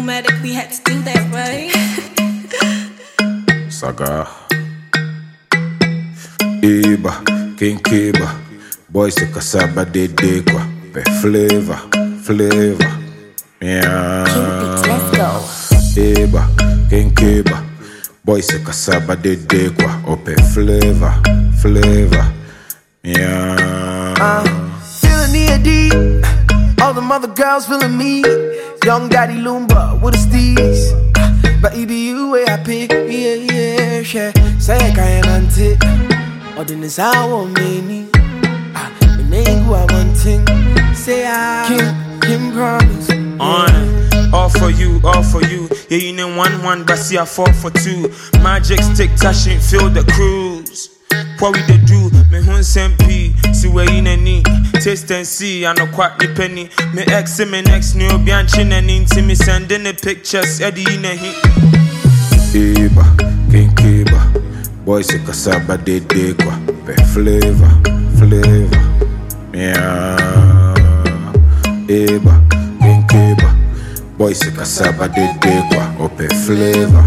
nomadic, we had to do that, right? Saga Iba, King Kiba, boys se kasaba de kwa, pe flavor, yeah. Let's go. Iba, King Kiba, boys se kasaba de kwa, ope flavor, yeah. Feeling the AD, all the mother girls feeling me. Young Daddy Lumba with a steez. But EBU way I pick, yeah. Say I can't anti. Or then it's our many. The name who I want ting. Say I Kim promise. All for you. Yeah, you know 1-1, but see I 4 for 2. Magic stick touching, feel the cruise. What we they do? Me hun sempi, see where in any taste and see. I know quite the penny. Me ex me next new bianchin and into me sending the pictures. Eddie in a hit. Iba, King Kiba, boys se kasaba de kwa, pe flavor, yeah. Iba, King Kiba, boys se kasaba de kwa, ope flavor,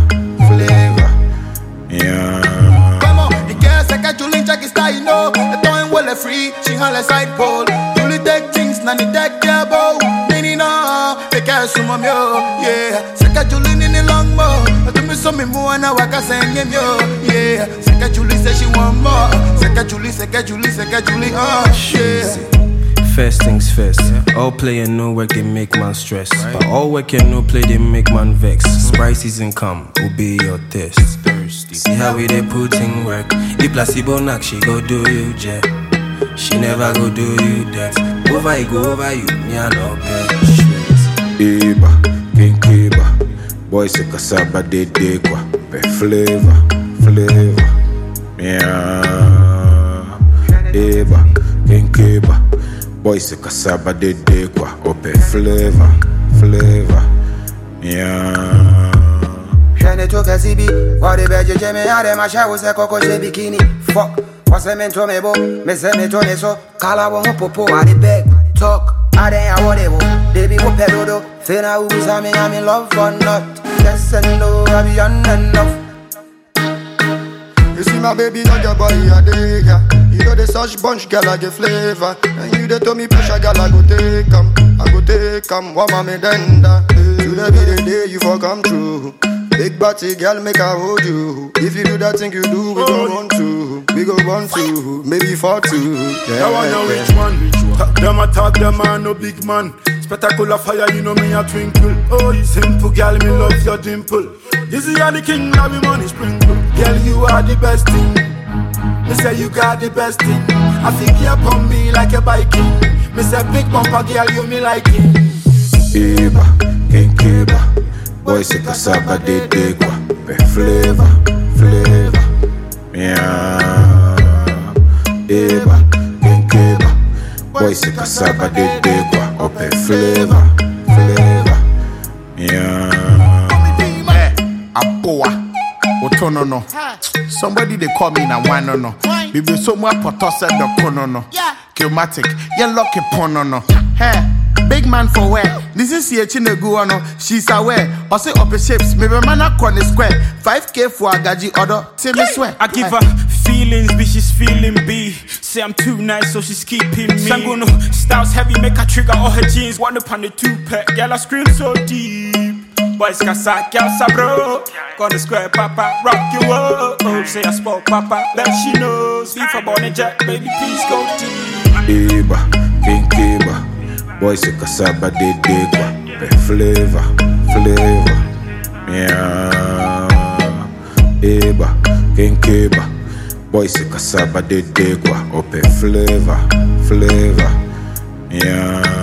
yeah. Julie Jack is style, no. The time well free, she had a side pole. Julie take things, nani deck ya bow. Nini no, they can't sum yo, yeah. Seka Julie nini long mo. To me some more na waka sing him yo, yeah. Seka Julie say she want more. Seka Julie, yeah. First things first, all play and no work they make man stress, but all work and no play they make man vex. Sprite season come, obey your test. See how we they put in work. If placebo knock, she go do you jet. She never go do you that. Over you go over you, me I no bet. Iba, King Kiba, boys se kasaba de kwa, pe flavor, yeah. Iba, King Kiba, boys se kasaba de kwa, ope flavor, yeah. Shane took a CB, what the veggie Jimmy had a masha was a cocoa bikini. Fuck, what's a mentor me bo, me say me to me so, Kala won't popo at the bed. Talk, I didn't whatever, baby who pedodo, Fena who's I'm in love or not. Yes and no, I be on enough. You see my baby, not your boy, a digger. You know the such bunch, girl, I get flavor. And you the to me pressure, girl, I go take 'em, what mommy denda. Today be the day you for come true. Big body girl make her hold you. If you do that thing you do, we go run to. Maybe 4 2. Yeah, that one a rich one. Them attack them man, no big man. Spectacular fire, you know me a twinkle. Oh, you simple girl, me love your dimple. This is the king, now we money sprinkle. Girl, you are the best thing. Me say you got the best thing. I think you upon me like a biking. Me say big bumper girl, you me like it. Iba, King Kiba, boys se kasaba de kwa, pe flavor, yeah. Iba, King Kiba, boys se kasaba de kwa, ope flavor, yeah. Apoa, otono no. Somebody they call me na one no. Bibi so mo apoto said the kono no. Kilmatic, ye lucky pono no. Hey. Big man for where? This is here Chinegu no. She's aware. Or say up shapes. Maybe man a corner square. 5K for a gaji order. Till me swear. I give her feelings, bitch, she's feeling B. Say I'm too nice, so she's keeping me. Sanguno, styles heavy, make her trigger all her jeans. One up on the 2-pack, girl, I scream so deep. Boys casa, girl, sabro. Gonna square, papa, rock you up. Oh, say I spoke, papa, bet she knows. Beef for Bonnie Jack, baby, please go deep. Iba, King Kiba, boys se kasaba de kwa, pe flavor, yeah. Iba, King Kiba, boys se kasaba de kwa, ope flavor, yeah.